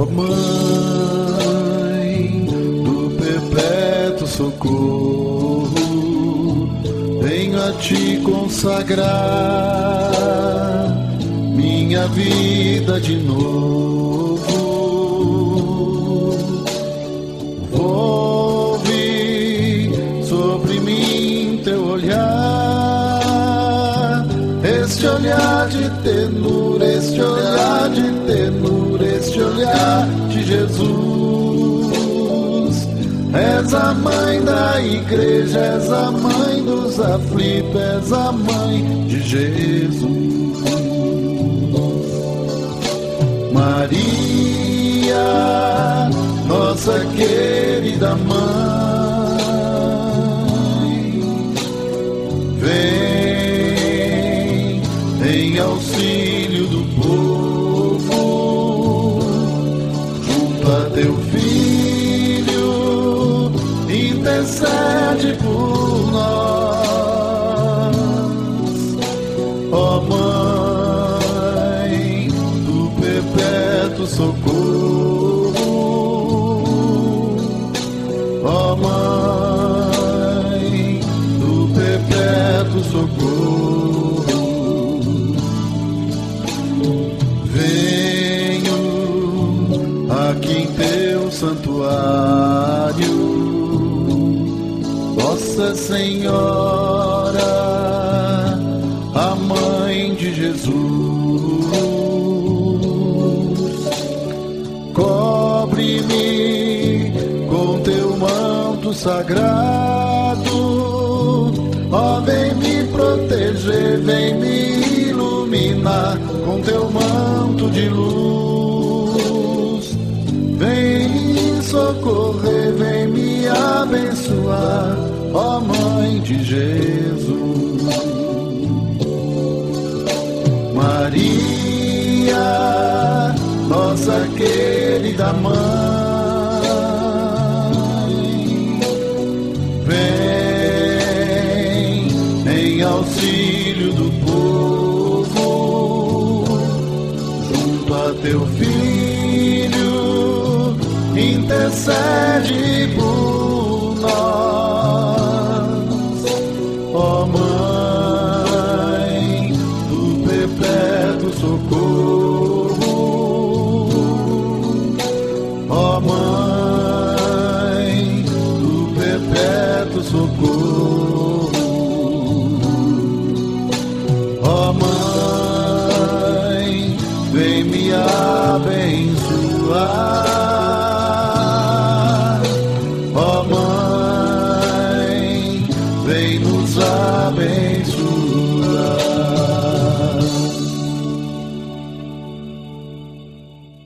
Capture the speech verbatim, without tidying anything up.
Ó Mãe do perpétuo socorro, venho a te consagrar minha vida de novo. Volve sobre mim teu olhar, este olhar de ternura, este olhar de ternura, este olhar de Jesus. És a mãe da igreja, és a mãe dos aflitos, és a mãe de Jesus. Maria, nossa querida mãe, vem em auxílio do povo, junto a teu filho, intercede por nós. Ó Mãe do perpétuo socorro, ó Mãe do perpétuo socorro, venho aqui em teu santuário, Nossa Senhora, a Mãe de Jesus. Cobre-me com teu manto sagrado, ó, vem me proteger, vem me iluminar com teu manto de luz. Vem me socorrer, vem me abençoar, ó Mãe de Jesus. Maria, nossa querida mãe, vem em auxílio do povo, junto a teu filho, intercede por nós. Ó Mãe do perpétuo socorro, ó Mãe do perpétuo socorro, ó Mãe, vem me abençoar, ó Mãe, vem nos abençoar.